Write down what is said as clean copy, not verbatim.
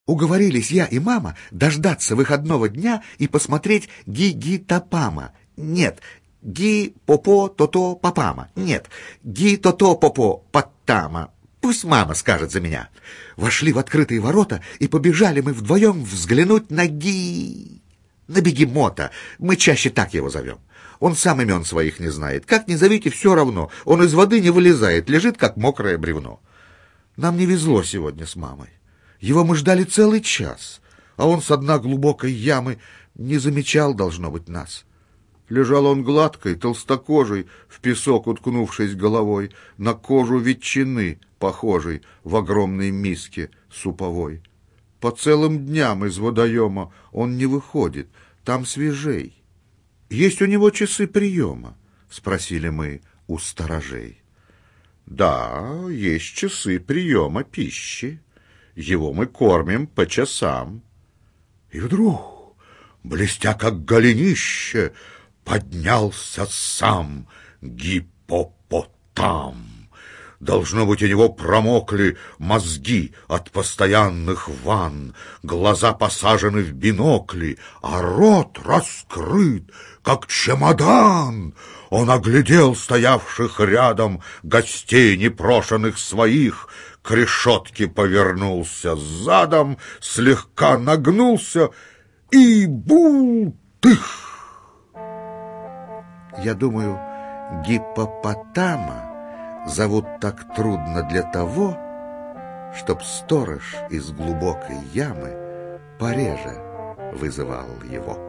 Уговорились я и мама дождаться выходного дня и посмотреть Ги-Ги-Топама. Нет, Ги-Попо-То-То-Папама. Нет, Ги-То-То-Попо-Паттама. Пусть мама скажет за меня. Вошли в открытые ворота, и побежали мы вдвоем взглянуть на на бегемота. Мы чаще так его зовем. Он сам имен своих не знает. Как ни зовите, все равно. Он из воды не вылезает, лежит, как мокрое бревно. Нам не везло сегодня с мамой. Его мы ждали целый час, а он с дна глубокой ямы не замечал, должно быть, нас. Лежал он гладкой, толстокожей, в песок уткнувшись головой, на кожу ветчины, похожей в огромной миске суповой. По целым дням из водоема он не выходит, там свежей. «Есть у него часы приема?» — спросили мы у сторожей. «Да, есть часы приема пищи. Его мы кормим по часам». И вдруг, блестя как голенище, поднялся сам гиппопотам. Должно быть, у него промокли мозги от постоянных ванн, глаза посажены в бинокли, а рот раскрыт, как чемодан. Он оглядел стоявших рядом гостей непрошенных своих, к решетке повернулся задом, слегка нагнулся и бултых. Я думаю, гиппопотама зовут так трудно для того, чтоб сторож из глубокой ямы пореже вызывал его.